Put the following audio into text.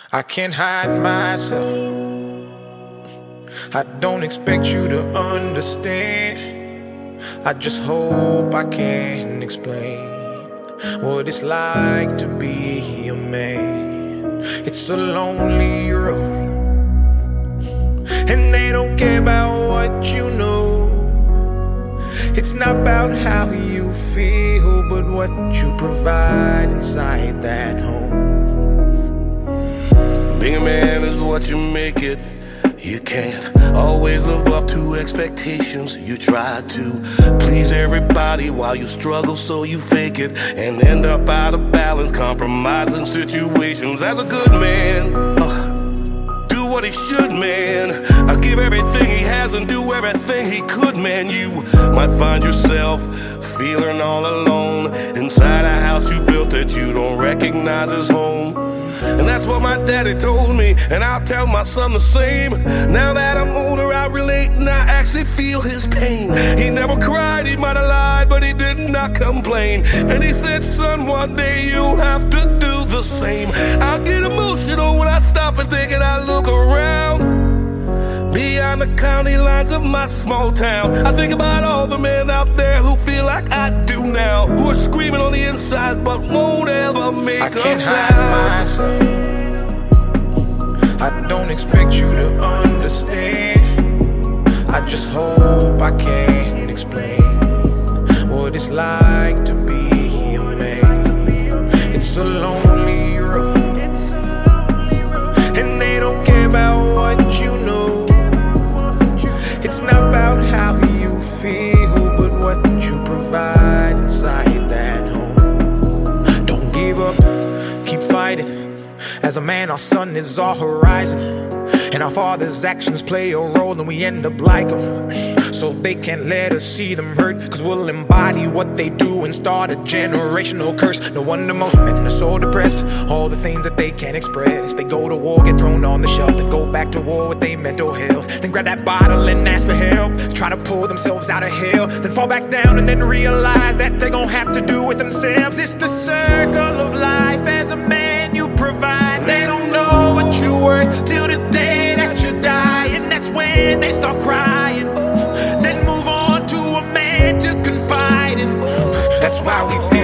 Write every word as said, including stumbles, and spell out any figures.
I can't hide myself. I don't expect you to understand. I just hope I can explain what it's like to be a man. It's a lonely road, and they don't care about what you know. It's not about how you feel, but what you provide inside that home. Being a man is what you make it. You can't always live up to expectations. You try to please everybody while you struggle, so you fake it and end up out of balance, compromising situations. As a good man, uh, do what he should, man. I give everything he has and do everything he could, man. You might find yourself feeling all alone inside a house you built that you don't recognize as home. And that's what my daddy told me, and I'll tell my son the same. Now that I'm older, I relate and I actually feel his pain. He never cried, he might have lied, but he did not complain. And he said, son, one day you'll have to do the same. I get emotional when I stop and think and I look around beyond the county lines of my small town. I think about all the men out there who feel like I do now, who are screaming on the inside but won't ever make a sound. I can't hide myself. I don't expect you to understand. I just hope I can explain what it's like to be a man. It's a lonely road, and they don't care about what you know. It's not about how you feel, but what you provide inside that home. Don't give up, keep fighting. As a man, our sun is our horizon, and our father's actions play a role, and we end up like them. So they can't let us see them hurt, cause we'll embody what they do and start a generational curse. No wonder most men are so depressed, all the things that they can't express. They go to war, get thrown on the shelf, then go back to war with their mental health. Then grab that bottle and ask for help, try to pull themselves out of hell, then fall back down and then realize that they're gonna have to do it themselves. It's the circle of life. As a man you provide, they don't know what you're worth till the day that you die. And that's when they start crying, then move on to a man to confide in. That's why we feel